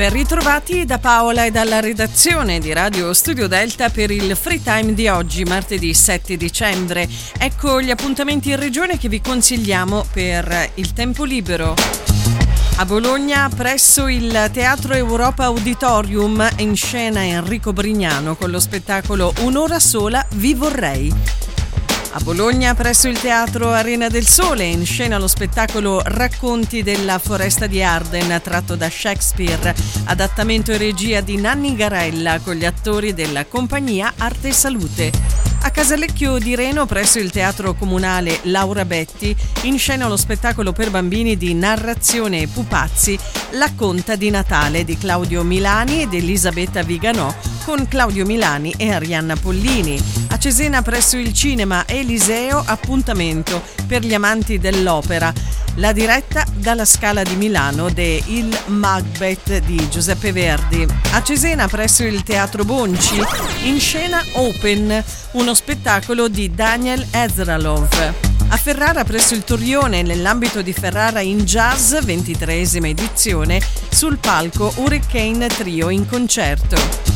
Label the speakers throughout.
Speaker 1: Ben ritrovati da Paola e dalla redazione di Radio Studio Delta per il Free Time di oggi, martedì 7 dicembre. Ecco gli appuntamenti in regione che vi consigliamo per il tempo libero. A Bologna, presso il Teatro Europa Auditorium, in scena Enrico Brignano con lo spettacolo Un'ora sola vi vorrei. A Bologna, presso il Teatro Arena del Sole, in scena lo spettacolo Racconti della foresta di Arden, tratto da Shakespeare, adattamento e regia di Nanni Garella con gli attori della compagnia Arte e Salute. A Casalecchio di Reno, presso il Teatro Comunale Laura Betti, in scena lo spettacolo per bambini di narrazione e pupazzi La Conta di Natale di Claudio Milani ed Elisabetta Viganò con Claudio Milani e Arianna Pollini. A Cesena, presso il Cinema Eliseo, appuntamento per gli amanti dell'opera. La diretta dalla Scala di Milano de Il Macbeth di Giuseppe Verdi. A Cesena, presso il Teatro Bonci, in scena Open, uno spettacolo di Daniel Ezralov. A Ferrara, presso il Torrione, nell'ambito di Ferrara in Jazz, 23esima edizione, sul palco Hurricane Trio in concerto.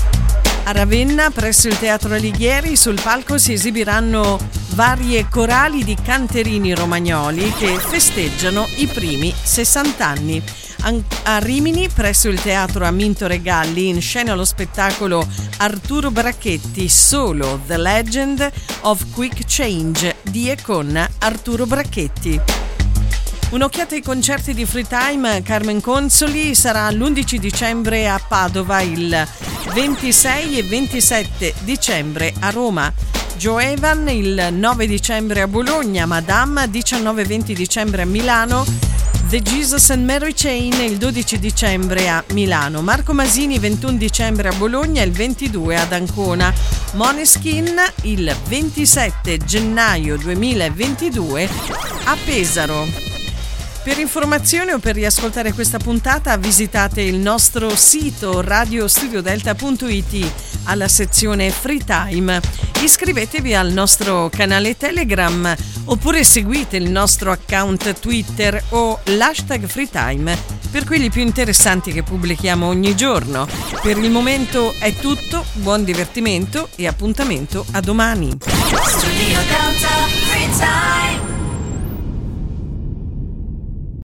Speaker 1: A Ravenna, presso il Teatro Alighieri, sul palco si esibiranno varie corali di canterini romagnoli che festeggiano i primi 60 anni. A Rimini, presso il Teatro Amintore Galli, in scena lo spettacolo Arturo Bracchetti Solo, The Legend of Quick Change di e con Arturo Bracchetti. Un'occhiata ai concerti di Free Time. Carmen Consoli sarà l'11 dicembre a Padova, il 26 e 27 dicembre a Roma. Joe Evan il 9 dicembre a Bologna, Madame 19 e 20 dicembre a Milano, The Jesus and Mary Chain il 12 dicembre a Milano, Marco Masini 21 dicembre a Bologna e il 22 ad Ancona, Måneskin il 27 gennaio 2022 a Pesaro. Per informazioni o per riascoltare questa puntata visitate il nostro sito radiostudiodelta.it alla sezione Free Time. Iscrivetevi al nostro canale Telegram oppure seguite il nostro account Twitter o l'hashtag Free Time per quelli più interessanti che pubblichiamo ogni giorno. Per il momento è tutto, buon divertimento e appuntamento a domani. Studio Delta Free Time.